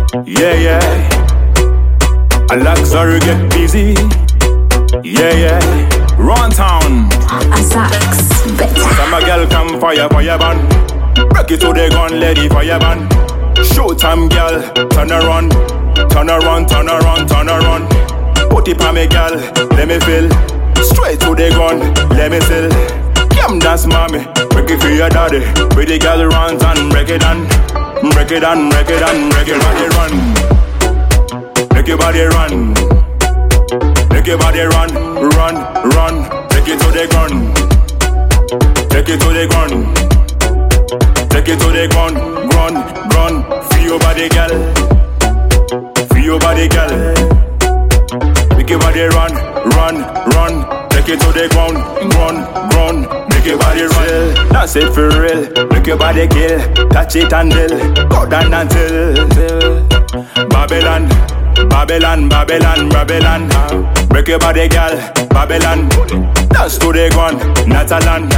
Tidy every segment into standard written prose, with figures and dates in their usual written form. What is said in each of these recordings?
Yeah, yeah. A luxury get busy. Yeah, yeah. Run town. A sax better. Some a girl come fire ban. Break it to the gun, lady fire ban. Showtime girl, turn around, turn around, turn around, turn around. Put it on me girl, let me feel. Straight to the gun, let me sell. Come dance mommy, break it for your daddy. Pretty girl runs and break it on. Break it on, break it on, break your body run. Make your body run. Make your body run, run, run. Take it to the gun. Take it to the gun. Take it to the gun, run. Feel your body, girl. Feel your body, girl. Make your body run. Take it to the ground, run. Make your body run. That's it for real. Make your body kill. Touch it and deal. Go down until Babylon. Break your body, girl. Babylon. Dance to the ground. Natalan.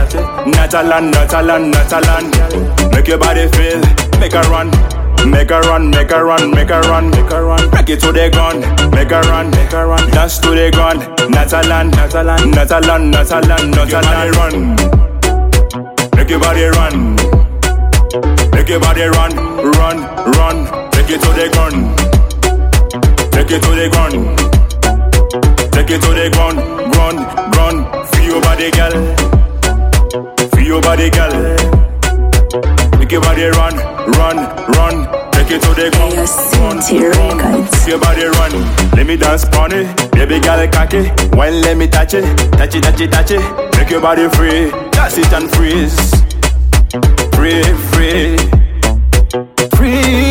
Make your body feel. Make her run. Make her run. Break it to the ground. Make her run. Dance to the ground. Natalan. Run. Make your body run. Make your body run. Take it to the ground. Take it to the ground. Take it to the ground. Feel your body, girl. Feel your body, girl. Make your body run. Take it to the ground. Make your body run. Let me dance on it. Baby girl cocky. When let me touch it. Touch it. Make your body free. Touch it and freeze. Free.